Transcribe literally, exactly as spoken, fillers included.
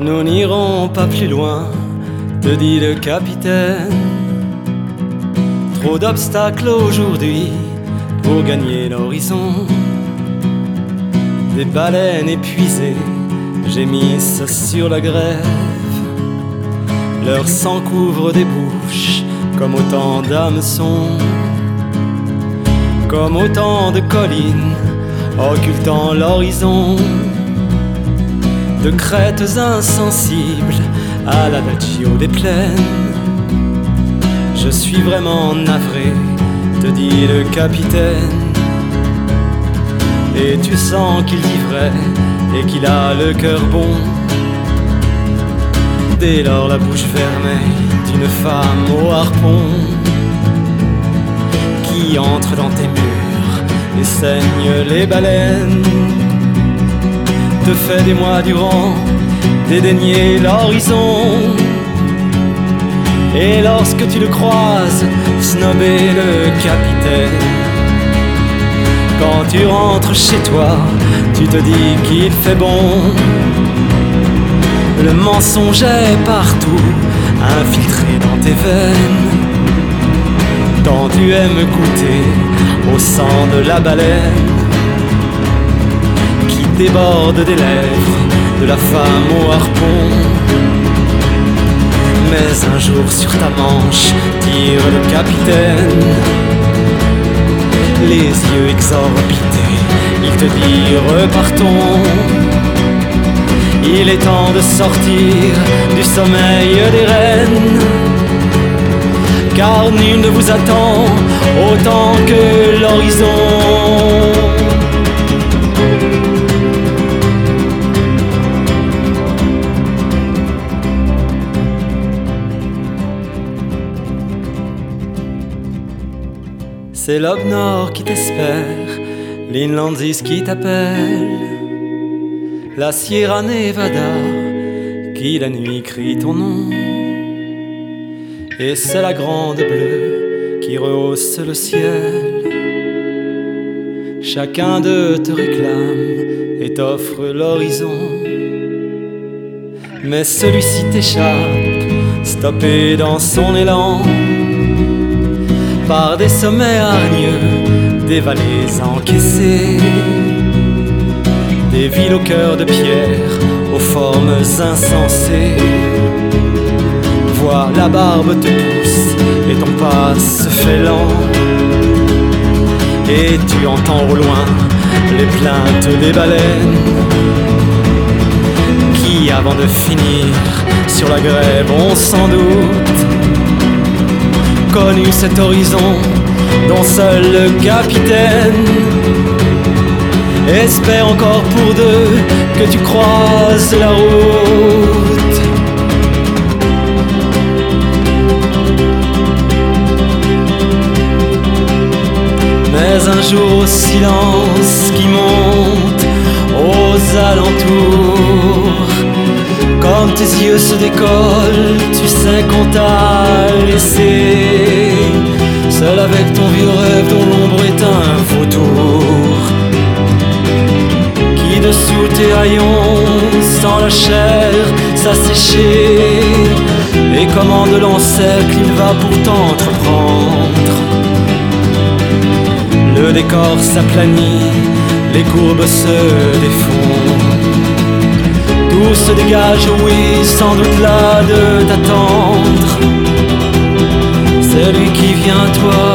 Nous n'irons pas plus loin, te dit le capitaine. Trop d'obstacles aujourd'hui pour gagner l'horizon. Des baleines épuisées gémissent sur la grève. Leur sang couvre des bouches comme autant d'hameçons, comme autant de collines occultant l'horizon, de crêtes insensibles à l'adagio des plaines. Je suis vraiment navré, te dit le capitaine. Et tu sens qu'il dit vrai et qu'il a le cœur bon. Dès lors la bouche vermeille d'une femme au harpon, qui entre dans tes murs et saigne les baleines, te fait des mois durant dédaigner l'horizon. Et lorsque tu le croises, snobber le capitaine, quand tu rentres chez toi, tu te dis qu'il fait bon. Le mensonge est partout, infiltré dans tes veines. Tant tu aimes goûter au sang de la baleine qui déborde des lèvres de la femme au harpon. Mais un jour sur ta manche tire le capitaine, les yeux exorbités, il te dit repartons. Il est temps de sortir du sommeil des reines, car nul ne vous attend autant que l'horizon. C'est l'aube nord qui t'espère, l'inlandsis qui t'appelle, la Sierra Nevada qui la nuit crie ton nom. Et c'est la grande bleue qui rehausse le ciel. Chacun d'eux te réclame et t'offre l'horizon. Mais celui-ci t'échappe, stoppé dans son élan, par des sommets hargneux, des vallées encaissées, des villes au cœur de pierre, aux formes insensées. Vois, la barbe te pousse et ton pas se fait lent, et tu entends au loin les plaintes des baleines qui, avant de finir sur la grève, ont sans doute connu cet horizon dont seul le capitaine espère encore pour deux que tu croises la route. Mais un jour au silence qui monte aux alentours, comme tes yeux se décollent, tu sais qu'on t'a laissé seul avec ton vieux rêve dont l'ombre est un vautour, qui dessous tes haillons sent la chair s'assécher, et comme de l'encercle il va pourtant entreprendre. Le décor s'aplanit, les courbes se défont, tout se dégage, oui, sans doute là de t'attendre. C'est lui qui vient, toi,